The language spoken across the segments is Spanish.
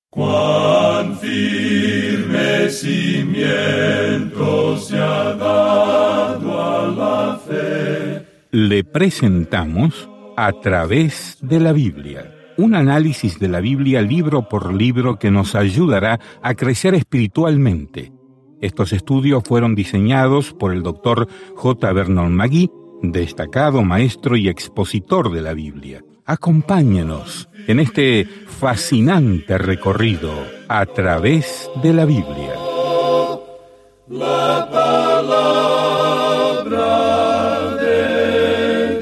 Cuán firme cimiento se ha dado a la fe. Le presentamos A través de la Biblia, un análisis de la Biblia libro por libro que nos ayudará a crecer espiritualmente. Estos estudios fueron diseñados por el Dr. J. Vernon McGee, destacado maestro y expositor de la Biblia. Acompáñenos en este fascinante recorrido a través de la Biblia. La palabra de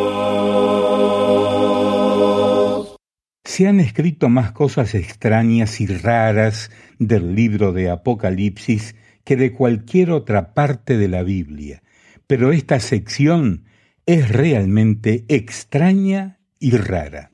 Dios. Se han escrito más cosas extrañas y raras del libro de Apocalipsis que de cualquier otra parte de la Biblia, pero esta sección es realmente extraña y rara.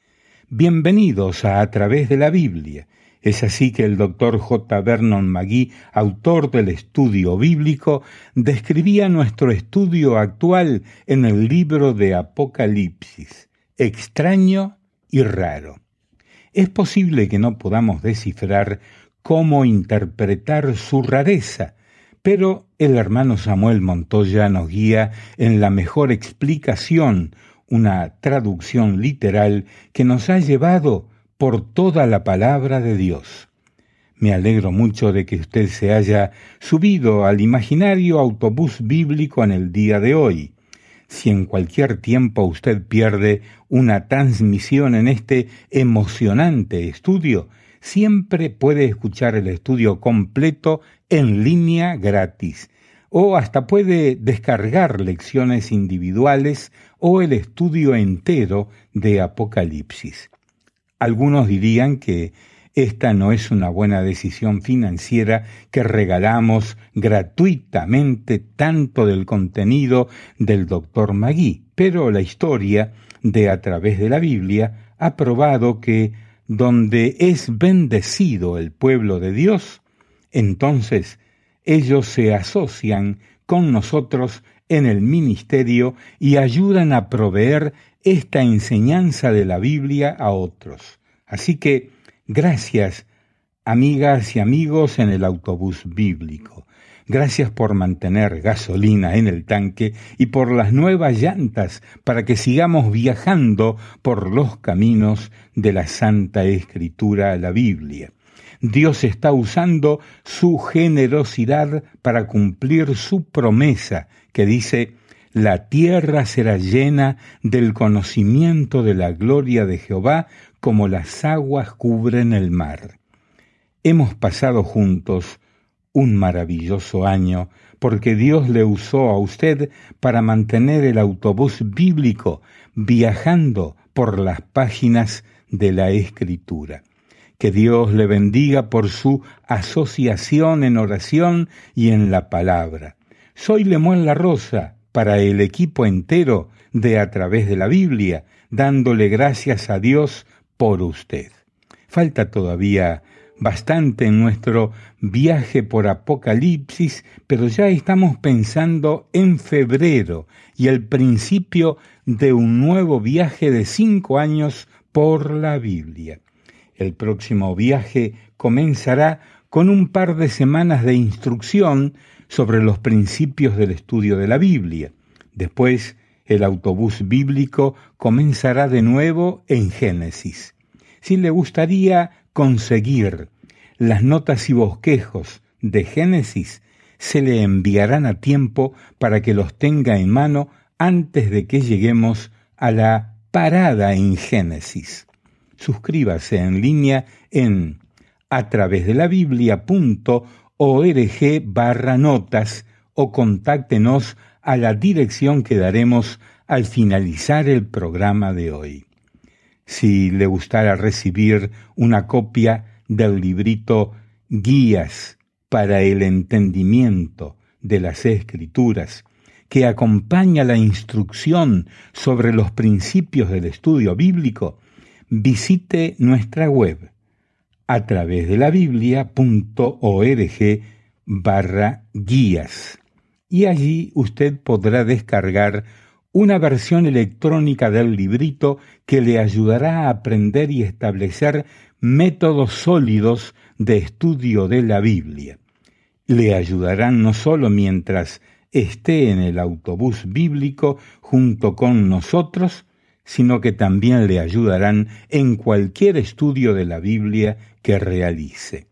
Bienvenidos a través de la Biblia. Es así que el Dr. J. Vernon McGee, autor del estudio bíblico, describía nuestro estudio actual en el libro de Apocalipsis, extraño y raro. Es posible que no podamos descifrar cómo interpretar su rareza, pero el hermano Samuel Montoya nos guía en la mejor explicación, una traducción literal que nos ha llevado por toda la palabra de Dios. Me alegro mucho de que usted se haya subido al imaginario autobús bíblico en el día de hoy. Si en cualquier tiempo usted pierde una transmisión en este emocionante estudio, siempre puede escuchar el estudio completo en línea gratis, o hasta puede descargar lecciones individuales o el estudio entero de Apocalipsis. Algunos dirían que esta no es una buena decisión financiera que regalamos gratuitamente tanto del contenido del Dr. McGee, pero la historia de A través de la Biblia ha probado que donde es bendecido el pueblo de Dios, entonces ellos se asocian con nosotros en el ministerio y ayudan a proveer esta enseñanza de la Biblia a otros. Así que, gracias, amigas y amigos en el autobús bíblico. Gracias por mantener gasolina en el tanque y por las nuevas llantas para que sigamos viajando por los caminos de la Santa Escritura, la Biblia. Dios está usando su generosidad para cumplir su promesa que dice: la tierra será llena del conocimiento de la gloria de Jehová como las aguas cubren el mar. Hemos pasado juntos un maravilloso año porque Dios le usó a usted para mantener el autobús bíblico viajando por las páginas de la Escritura. Que Dios le bendiga por su asociación en oración y en la palabra. Soy Lemuel La Rosa para el equipo entero de A través de la Biblia, dándole gracias a Dios por usted. Falta todavía bastante en nuestro viaje por Apocalipsis, pero ya estamos pensando en febrero y el principio de un nuevo viaje de 5 años por la Biblia. El próximo viaje comenzará con un par de semanas de instrucción sobre los principios del estudio de la Biblia. Después, el autobús bíblico comenzará de nuevo en Génesis. Si le gustaría conseguir las notas y bosquejos de Génesis, se le enviarán a tiempo para que los tenga en mano antes de que lleguemos a la parada en Génesis. Suscríbase en línea en atravesdelabiblia.org/notas o contáctenos a la dirección que daremos al finalizar el programa de hoy. Si le gustara recibir una copia del librito Guías para el entendimiento de las Escrituras, que acompaña la instrucción sobre los principios del estudio bíblico, visite nuestra web atravesdelabiblia.org/guías y allí usted podrá descargar una versión electrónica del librito que le ayudará a aprender y establecer métodos sólidos de estudio de la Biblia. Le ayudarán no solo mientras esté en el autobús bíblico junto con nosotros, sino que también le ayudarán en cualquier estudio de la Biblia que realice.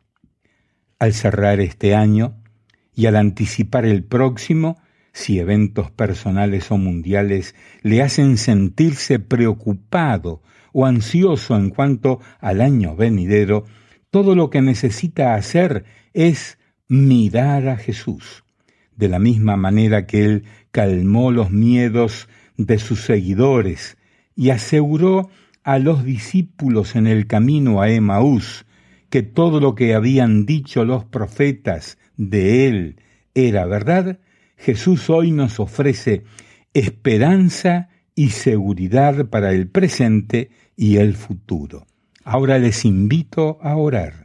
Al cerrar este año y al anticipar el próximo, si eventos personales o mundiales le hacen sentirse preocupado o ansioso en cuanto al año venidero, todo lo que necesita hacer es mirar a Jesús. De la misma manera que Él calmó los miedos de sus seguidores y aseguró a los discípulos en el camino a Emaús que todo lo que habían dicho los profetas de Él era verdad, Jesús hoy nos ofrece esperanza y seguridad para el presente y el futuro. Ahora les invito a orar.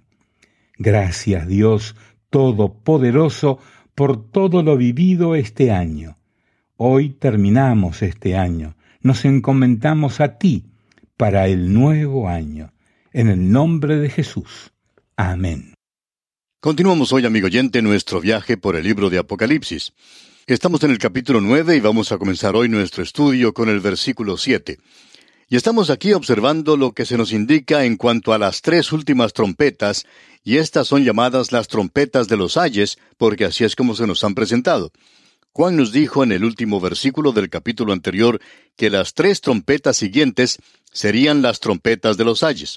Gracias, Dios Todopoderoso, por todo lo vivido este año. Hoy terminamos este año. Nos encomendamos a ti para el nuevo año. En el nombre de Jesús. Amén. Continuamos hoy, amigo oyente, nuestro viaje por el libro de Apocalipsis. Estamos en el capítulo 9 y vamos a comenzar hoy nuestro estudio con el versículo 7. Y estamos aquí observando lo que se nos indica en cuanto a las 3 últimas trompetas, y estas son llamadas las trompetas de los ayes, porque así es como se nos han presentado. Juan nos dijo en el último versículo del capítulo anterior que las 3 trompetas siguientes serían las trompetas de los ayes.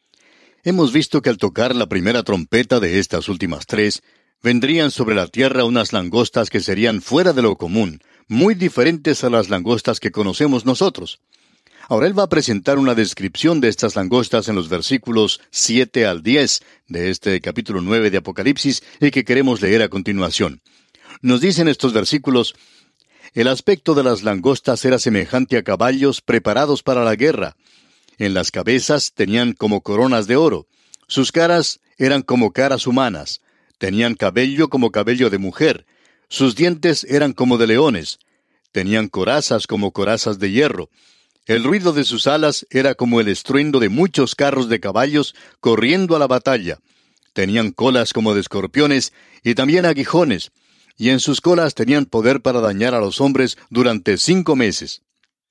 Hemos visto que al tocar la primera trompeta de estas últimas 3, vendrían sobre la tierra unas langostas que serían fuera de lo común, muy diferentes a las langostas que conocemos nosotros. Ahora él va a presentar una descripción de estas langostas en los versículos 7 al 10 de este capítulo 9 de Apocalipsis y que queremos leer a continuación. Nos dicen estos versículos: el aspecto de las langostas era semejante a caballos preparados para la guerra. En las cabezas tenían como coronas de oro. Sus caras eran como caras humanas. Tenían cabello como cabello de mujer. Sus dientes eran como de leones. Tenían corazas como corazas de hierro. El ruido de sus alas era como el estruendo de muchos carros de caballos corriendo a la batalla. Tenían colas como de escorpiones y también aguijones, y en sus colas tenían poder para dañar a los hombres durante 5 meses.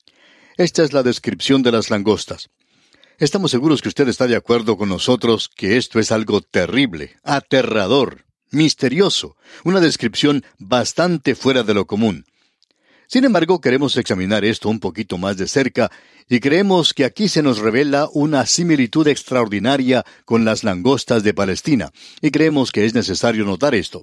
Esta es la descripción de las langostas. Estamos seguros que usted está de acuerdo con nosotros que esto es algo terrible, aterrador, misterioso, una descripción bastante fuera de lo común. Sin embargo, queremos examinar esto un poquito más de cerca y creemos que aquí se nos revela una similitud extraordinaria con las langostas de Palestina, y creemos que es necesario notar esto.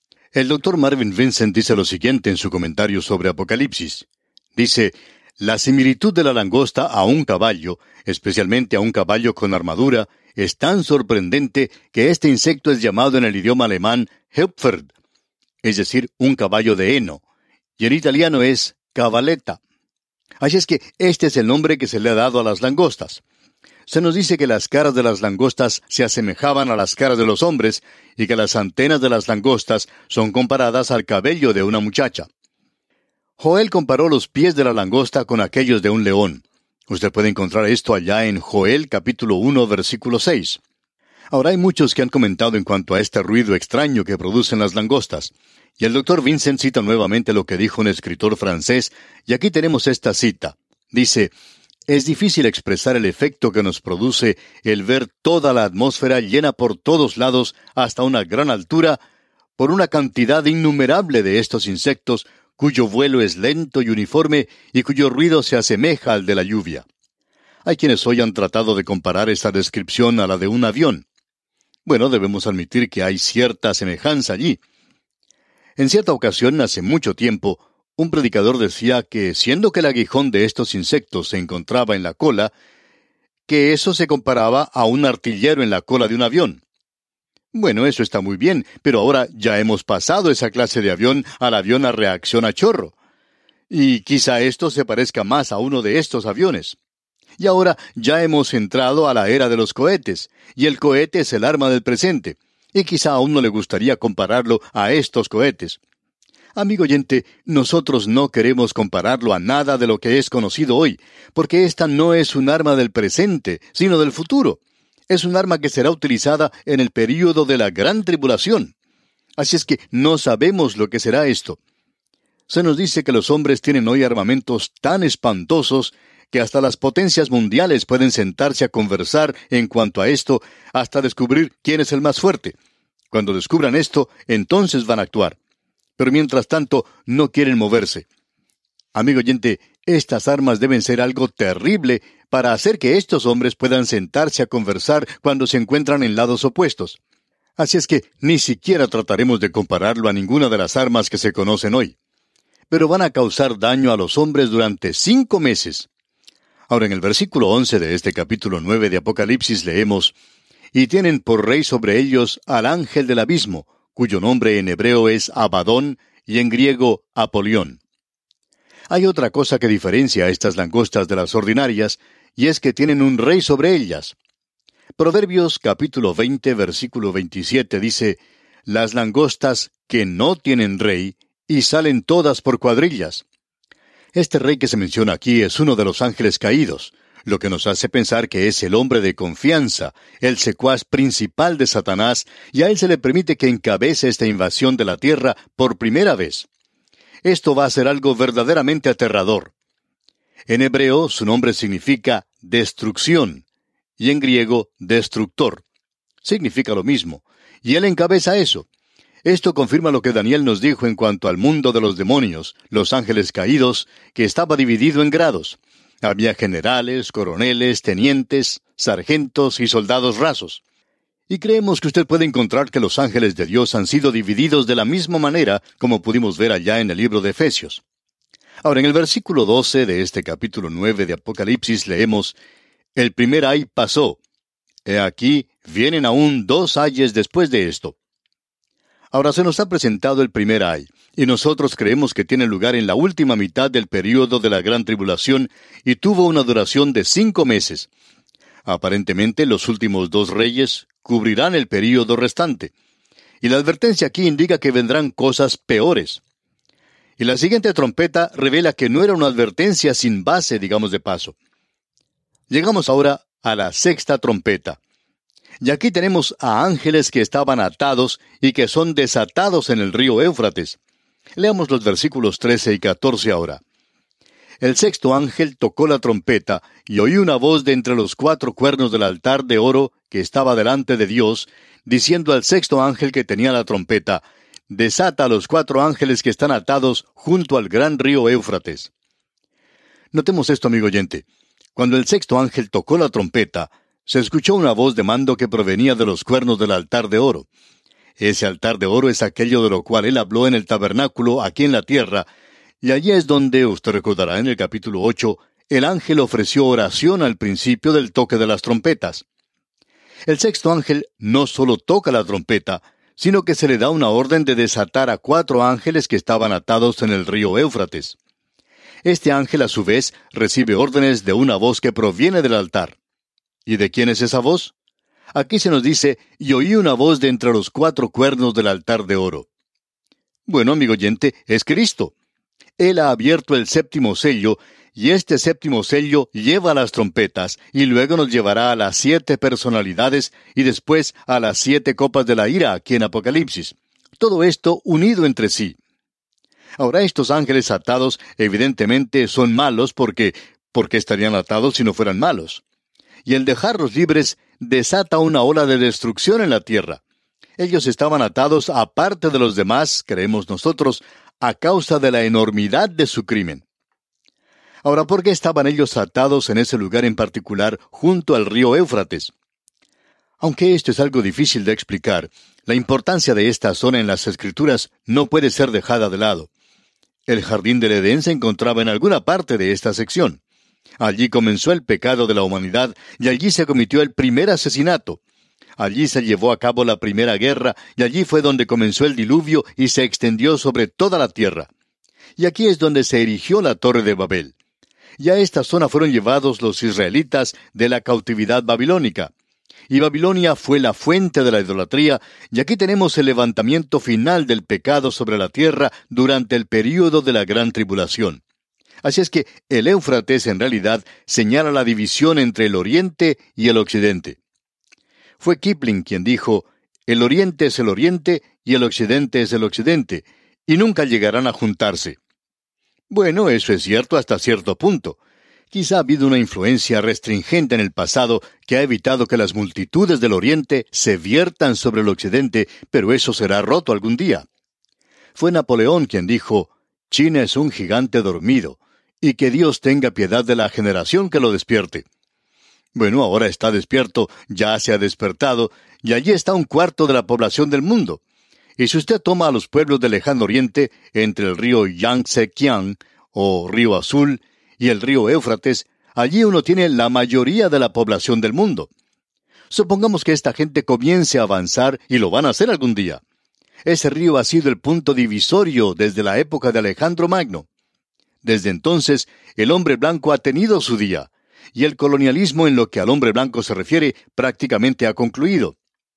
El Dr. Marvin Vincent dice lo siguiente en su comentario sobre Apocalipsis. Dice: la similitud de la langosta a un caballo, especialmente a un caballo con armadura, es tan sorprendente que este insecto es llamado en el idioma alemán Hüpfer, es decir, un caballo de heno, y en italiano es cavaletta. Así es que este es el nombre que se le ha dado a las langostas. Se nos dice que las caras de las langostas se asemejaban a las caras de los hombres y que las antenas de las langostas son comparadas al cabello de una muchacha. Joel comparó los pies de la langosta con aquellos de un león. Usted puede encontrar esto allá en Joel capítulo 1 versículo 6. Ahora hay muchos que han comentado en cuanto a este ruido extraño que producen las langostas. Y el Dr. Vincent cita nuevamente lo que dijo un escritor francés, y aquí tenemos esta cita. Dice: es difícil expresar el efecto que nos produce el ver toda la atmósfera llena por todos lados hasta una gran altura por una cantidad innumerable de estos insectos cuyo vuelo es lento y uniforme y cuyo ruido se asemeja al de la lluvia. Hay quienes hoy han tratado de comparar esta descripción a la de un avión. Bueno, debemos admitir que hay cierta semejanza allí. En cierta ocasión, hace mucho tiempo, un predicador decía que, siendo que el aguijón de estos insectos se encontraba en la cola, que eso se comparaba a un artillero en la cola de un avión. Bueno, eso está muy bien, pero ahora ya hemos pasado esa clase de avión al avión a reacción a chorro. Y quizá esto se parezca más a uno de estos aviones. Y ahora ya hemos entrado a la era de los cohetes, y el cohete es el arma del presente. Y quizá a uno le gustaría compararlo a estos cohetes. Amigo oyente, nosotros no queremos compararlo a nada de lo que es conocido hoy, porque esta no es un arma del presente, sino del futuro. Es un arma que será utilizada en el período de la gran tribulación. Así es que no sabemos lo que será esto. Se nos dice que los hombres tienen hoy armamentos tan espantosos que hasta las potencias mundiales pueden sentarse a conversar en cuanto a esto hasta descubrir quién es el más fuerte. Cuando descubran esto, entonces van a actuar. Pero mientras tanto, no quieren moverse. Amigo oyente, estas armas deben ser algo terrible para hacer que estos hombres puedan sentarse a conversar cuando se encuentran en lados opuestos. Así es que ni siquiera trataremos de compararlo a ninguna de las armas que se conocen hoy. Pero van a causar daño a los hombres durante 5 meses. Ahora, en el versículo 11 de este capítulo 9 de Apocalipsis leemos: «Y tienen por rey sobre ellos al ángel del abismo, cuyo nombre en hebreo es Abadón y en griego Apolión». Hay otra cosa que diferencia a estas langostas de las ordinarias, y es que tienen un rey sobre ellas. Proverbios capítulo 20, versículo 27 dice: «Las langostas que no tienen rey, y salen todas por cuadrillas». Este rey que se menciona aquí es uno de los ángeles caídos, lo que nos hace pensar que es el hombre de confianza, el secuaz principal de Satanás, y a él se le permite que encabece esta invasión de la tierra por primera vez. Esto va a ser algo verdaderamente aterrador. En hebreo su nombre significa destrucción, y en griego destructor. Significa lo mismo, y él encabeza eso. Esto confirma lo que Daniel nos dijo en cuanto al mundo de los demonios, los ángeles caídos, que estaba dividido en grados. Había generales, coroneles, tenientes, sargentos y soldados rasos. Y creemos que usted puede encontrar que los ángeles de Dios han sido divididos de la misma manera como pudimos ver allá en el libro de Efesios. Ahora, en el versículo 12 de este capítulo 9 de Apocalipsis leemos: «El primer ay pasó. He aquí, vienen aún 2 ayes después de esto». Ahora se nos ha presentado el primer ay, y nosotros creemos que tiene lugar en la última mitad del período de la gran tribulación y tuvo una duración de 5 meses. Aparentemente los últimos 2 reyes cubrirán el período restante. Y la advertencia aquí indica que vendrán cosas peores. Y la siguiente trompeta revela que no era una advertencia sin base, digamos de paso. Llegamos ahora a la 6ª trompeta. Y aquí tenemos a ángeles que estaban atados y que son desatados en el río Éufrates. Leamos los versículos 13 y 14 ahora. «El 6º ángel tocó la trompeta, y oí una voz de entre los 4 cuernos del altar de oro que estaba delante de Dios, diciendo al 6º ángel que tenía la trompeta: Desata a los 4 ángeles que están atados junto al gran río Éufrates». Notemos esto, amigo oyente. Cuando el 6º ángel tocó la trompeta, se escuchó una voz de mando que provenía de los cuernos del altar de oro. Ese altar de oro es aquello de lo cual él habló en el tabernáculo aquí en la tierra, y allí es donde, usted recordará en el capítulo 8, el ángel ofreció oración al principio del toque de las trompetas. El 6º ángel no solo toca la trompeta, sino que se le da una orden de desatar a 4 ángeles que estaban atados en el río Éufrates. Este ángel, a su vez, recibe órdenes de una voz que proviene del altar. ¿Y de quién es esa voz? Aquí se nos dice: «Y oí una voz de entre los 4 cuernos del altar de oro». Bueno, amigo oyente, es Cristo. Él ha abierto el 7º sello, y este 7º sello lleva las trompetas, y luego nos llevará a las 7 personalidades, y después a las 7 copas de la ira aquí en Apocalipsis. Todo esto unido entre sí. Ahora, estos ángeles atados evidentemente son malos ¿por qué estarían atados si no fueran malos? Y el dejarlos libres desata una ola de destrucción en la tierra. Ellos estaban atados aparte de los demás, creemos nosotros, a causa de la enormidad de su crimen. Ahora, ¿por qué estaban ellos atados en ese lugar en particular, junto al río Éufrates? Aunque esto es algo difícil de explicar, la importancia de esta zona en las Escrituras no puede ser dejada de lado. El jardín del Edén se encontraba en alguna parte de esta sección. Allí comenzó el pecado de la humanidad y allí se cometió el primer asesinato. Allí se llevó a cabo la primera guerra y allí fue donde comenzó el diluvio y se extendió sobre toda la tierra. Y aquí es donde se erigió la Torre de Babel. Y a esta zona fueron llevados los israelitas de la cautividad babilónica. Y Babilonia fue la fuente de la idolatría, y aquí tenemos el levantamiento final del pecado sobre la tierra durante el período de la gran tribulación. Así es que el Éufrates en realidad señala la división entre el oriente y el occidente. Fue Kipling quien dijo, «El oriente es el oriente y el occidente es el occidente, y nunca llegarán a juntarse». Bueno, eso es cierto hasta cierto punto. Quizá ha habido una influencia restringente en el pasado que ha evitado que las multitudes del oriente se viertan sobre el occidente, pero eso será roto algún día. Fue Napoleón quien dijo, «China es un gigante dormido, y que Dios tenga piedad de la generación que lo despierte». Bueno, ahora está despierto, ya se ha despertado, y allí está un cuarto de la población del mundo. Y si usted toma a los pueblos del lejano oriente, entre el río Yangtze-Kiang, o río Azul, y el río Éufrates, allí uno tiene la mayoría de la población del mundo. Supongamos que esta gente comience a avanzar, y lo van a hacer algún día. Ese río ha sido el punto divisorio desde la época de Alejandro Magno. Desde entonces, el hombre blanco ha tenido su día, y el colonialismo en lo que al hombre blanco se refiere prácticamente ha concluido.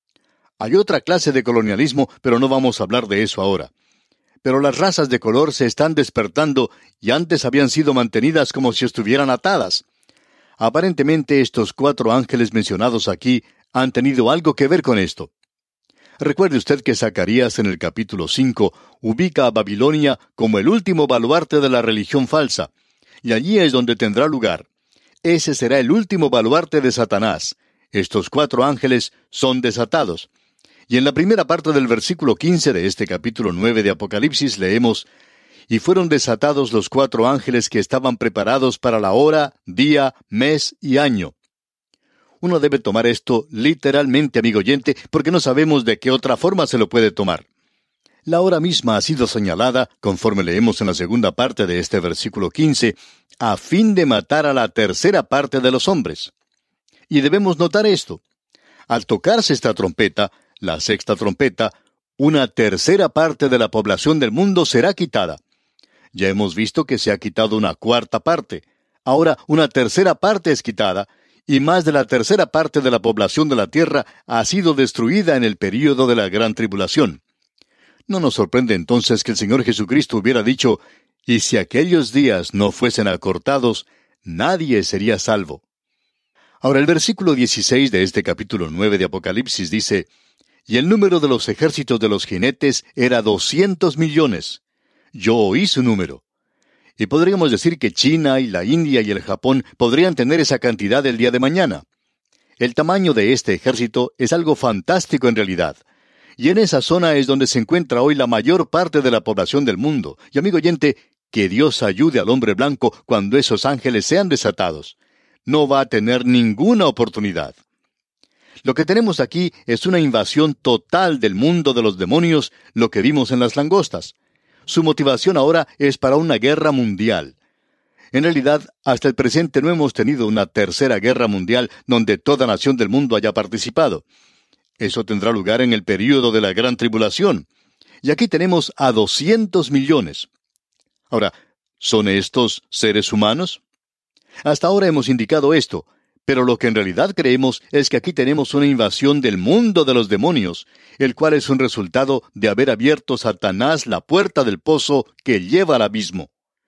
Hay otra clase de colonialismo, pero no vamos a hablar de eso ahora. Pero las razas de color se están despertando y antes habían sido mantenidas como si estuvieran atadas. Aparentemente estos 4 ángeles mencionados aquí han tenido algo que ver con esto. Recuerde usted que Zacarías en el capítulo 5 ubica a Babilonia como el último baluarte de la religión falsa, y allí es donde tendrá lugar. Ese será el último baluarte de Satanás. Estos 4 ángeles son desatados. Y en la primera parte del versículo 15 de este capítulo 9 de Apocalipsis leemos, «Y fueron desatados los 4 ángeles que estaban preparados para la hora, día, mes y año». Uno debe tomar esto literalmente, amigo oyente, porque no sabemos de qué otra forma se lo puede tomar. La hora misma ha sido señalada, conforme leemos en la segunda parte de este versículo 15, a fin de matar a la tercera parte de los hombres. Y debemos notar esto. Al tocarse esta trompeta, la sexta trompeta, una tercera parte de la población del mundo será quitada. Ya hemos visto que se ha quitado una cuarta parte. Ahora una tercera parte es quitada, y más de la tercera parte de la población de la tierra ha sido destruida en el período de la gran tribulación. No nos sorprende entonces que el Señor Jesucristo hubiera dicho, «Y si aquellos días no fuesen acortados, nadie sería salvo». Ahora el versículo 16 de este capítulo 9 de Apocalipsis dice, «Y el número de los ejércitos de los jinetes era 200 millones. Yo oí su número». Y podríamos decir que China y la India y el Japón podrían tener esa cantidad el día de mañana. El tamaño de este ejército es algo fantástico en realidad. Y en esa zona es donde se encuentra hoy la mayor parte de la población del mundo. Y amigo oyente, que Dios ayude al hombre blanco cuando esos ángeles sean desatados. No va a tener ninguna oportunidad. Lo que tenemos aquí es una invasión total del mundo de los demonios, lo que vimos en las langostas. Su motivación ahora es para una guerra mundial. En realidad, hasta el presente no hemos tenido una tercera guerra mundial donde toda nación del mundo haya participado. Eso tendrá lugar en el período de la gran tribulación. Y aquí tenemos a 200 millones. Ahora, ¿son estos seres humanos? Hasta ahora hemos indicado esto, pero lo que en realidad creemos es que aquí tenemos una invasión del mundo de los demonios, el cual es un resultado de haber abierto Satanás la puerta del pozo que lleva al abismo.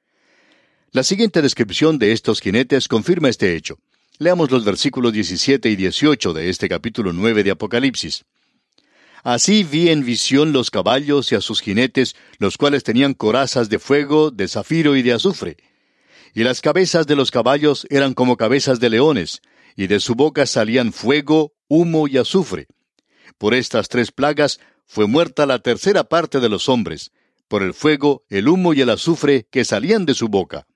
La siguiente descripción de estos jinetes confirma este hecho. Leamos los versículos 17 y 18 de este capítulo 9 de Apocalipsis. «Así vi en visión los caballos y a sus jinetes, los cuales tenían corazas de fuego, de zafiro y de azufre. Y las cabezas de los caballos eran como cabezas de leones, y de su boca salían fuego, humo y azufre. Por estas 3 plagas fue muerta la tercera parte de los hombres, por el fuego, el humo y el azufre que salían de su boca».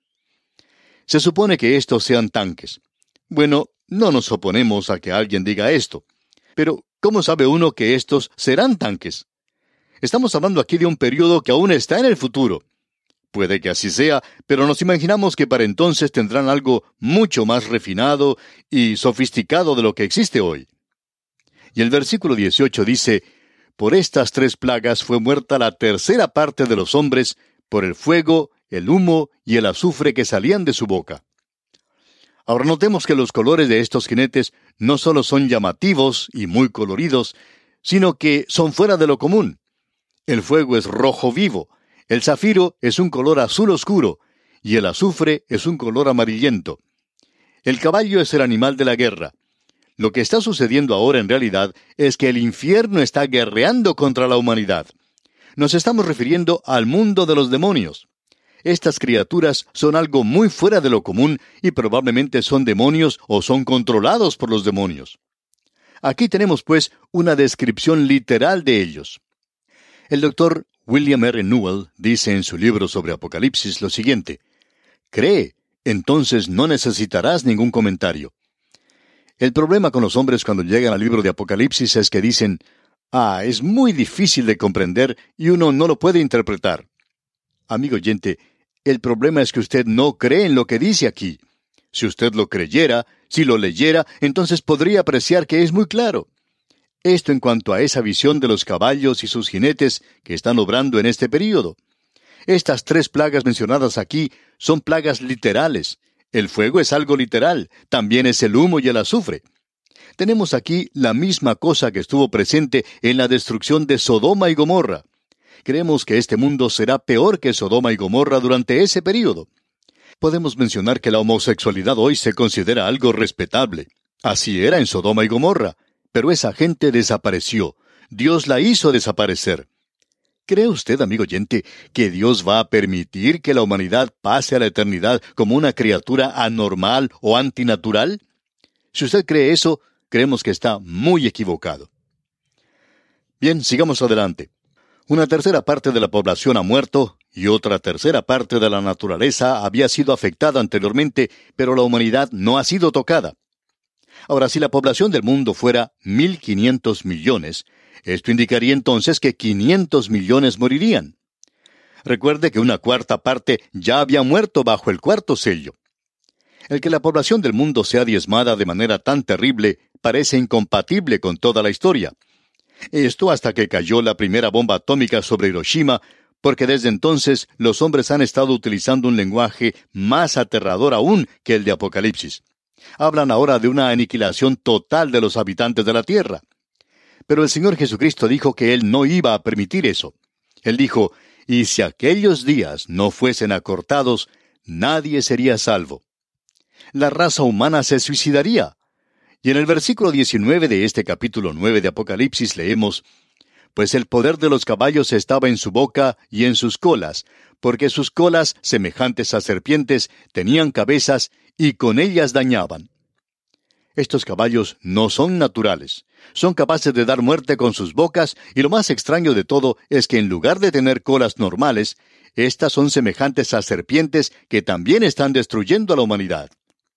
Se supone que estos sean tanques. Bueno, no nos oponemos a que alguien diga esto. Pero, ¿cómo sabe uno que estos serán tanques? Estamos hablando aquí de un período que aún está en el futuro. Puede que así sea, pero nos imaginamos que para entonces tendrán algo mucho más refinado y sofisticado de lo que existe hoy. Y el versículo 18 dice, «Por estas 3 plagas fue muerta la tercera parte de los hombres, por el fuego, el humo y el azufre que salían de su boca». Ahora notemos que los colores de estos jinetes no solo son llamativos y muy coloridos, sino que son fuera de lo común. El fuego es rojo vivo, el zafiro es un color azul oscuro, y el azufre es un color amarillento. El caballo es el animal de la guerra. Lo que está sucediendo ahora en realidad es que el infierno está guerreando contra la humanidad. Nos estamos refiriendo al mundo de los demonios. Estas criaturas son algo muy fuera de lo común y probablemente son demonios o son controlados por los demonios. Aquí tenemos, pues, una descripción literal de ellos. El doctor William R. Newell dice en su libro sobre Apocalipsis lo siguiente: «Cree, entonces no necesitarás ningún comentario». El problema con los hombres cuando llegan al libro de Apocalipsis es que dicen: es muy difícil de comprender y uno no lo puede interpretar. Amigo oyente, el problema es que usted no cree en lo que dice aquí. Si usted lo creyera, si lo leyera, entonces podría apreciar que es muy claro. Esto en cuanto a esa visión de los caballos y sus jinetes que están obrando en este período. Estas 3 plagas mencionadas aquí son plagas literales. El fuego es algo literal, también es el humo y el azufre. Tenemos aquí la misma cosa que estuvo presente en la destrucción de Sodoma y Gomorra. Creemos que este mundo será peor que Sodoma y Gomorra durante ese período. Podemos mencionar que la homosexualidad hoy se considera algo respetable. Así era en Sodoma y Gomorra, pero esa gente desapareció. Dios la hizo desaparecer. ¿Cree usted, amigo oyente, que Dios va a permitir que la humanidad pase a la eternidad como una criatura anormal o antinatural? Si usted cree eso, creemos que está muy equivocado. Bien, sigamos adelante. Una tercera parte de la población ha muerto y otra tercera parte de la naturaleza había sido afectada anteriormente, pero la humanidad no ha sido tocada. Ahora, si la población del mundo fuera 1.500 millones, esto indicaría entonces que 500 millones morirían. Recuerde que una cuarta parte ya había muerto bajo el cuarto sello. El que la población del mundo sea diezmada de manera tan terrible parece incompatible con toda la historia. Esto hasta que cayó la primera bomba atómica sobre Hiroshima, porque desde entonces los hombres han estado utilizando un lenguaje más aterrador aún que el de Apocalipsis. Hablan ahora de una aniquilación total de los habitantes de la tierra. Pero el Señor Jesucristo dijo que Él no iba a permitir eso. Él dijo: «Y si aquellos días no fuesen acortados, nadie sería salvo». La raza humana se suicidaría. Y en el versículo 19 de este capítulo 9 de Apocalipsis leemos: «Pues el poder de los caballos estaba en su boca y en sus colas, porque sus colas, semejantes a serpientes, tenían cabezas, y con ellas dañaban». Estos caballos no son naturales. Son capaces de dar muerte con sus bocas, y lo más extraño de todo es que en lugar de tener colas normales, estas son semejantes a serpientes que también están destruyendo a la humanidad.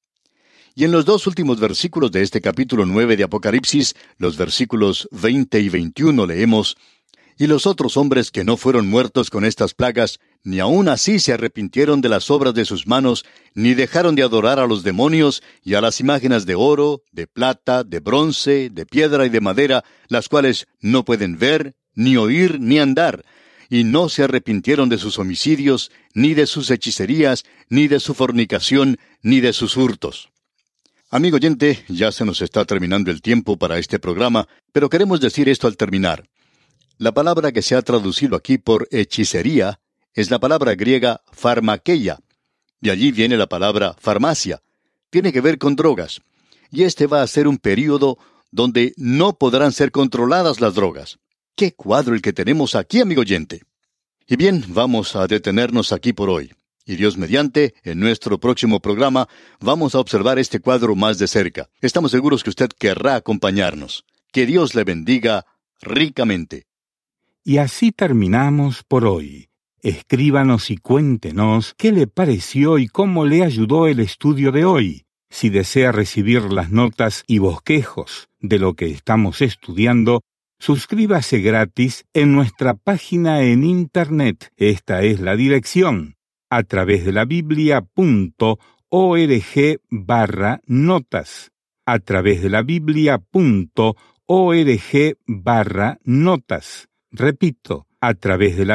Y en los 2 últimos versículos de este capítulo 9 de Apocalipsis, los versículos 20 y 21, leemos: «Y los otros hombres que no fueron muertos con estas plagas, ni aun así se arrepintieron de las obras de sus manos, ni dejaron de adorar a los demonios y a las imágenes de oro, de plata, de bronce, de piedra y de madera, las cuales no pueden ver, ni oír, ni andar, y no se arrepintieron de sus homicidios, ni de sus hechicerías, ni de su fornicación, ni de sus hurtos». Amigo oyente, ya se nos está terminando el tiempo para este programa, pero queremos decir esto al terminar. La palabra que se ha traducido aquí por hechicería es la palabra griega pharmakeia. De allí viene la palabra farmacia. Tiene que ver con drogas. Y este va a ser un período donde no podrán ser controladas las drogas. ¡Qué cuadro el que tenemos aquí, amigo oyente! Y bien, vamos a detenernos aquí por hoy. Y Dios mediante, en nuestro próximo programa, vamos a observar este cuadro más de cerca. Estamos seguros que usted querrá acompañarnos. Que Dios le bendiga ricamente. Y así terminamos por hoy. Escríbanos y cuéntenos qué le pareció y cómo le ayudó el estudio de hoy. Si desea recibir las notas y bosquejos de lo que estamos estudiando, suscríbase gratis en nuestra página en Internet. Esta es la dirección: a través de la biblia.org/notas. A través de la biblia.org/notas. Repito, a través de la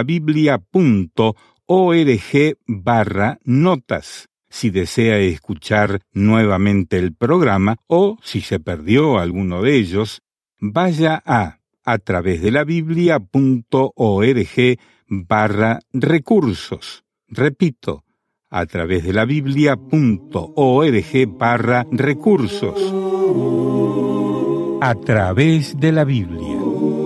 biblia.org/notas. Si desea escuchar nuevamente el programa o si se perdió alguno de ellos, vaya a través de la biblia.org/recursos. Repito, a través de la biblia.org/recursos. a través de la Biblia.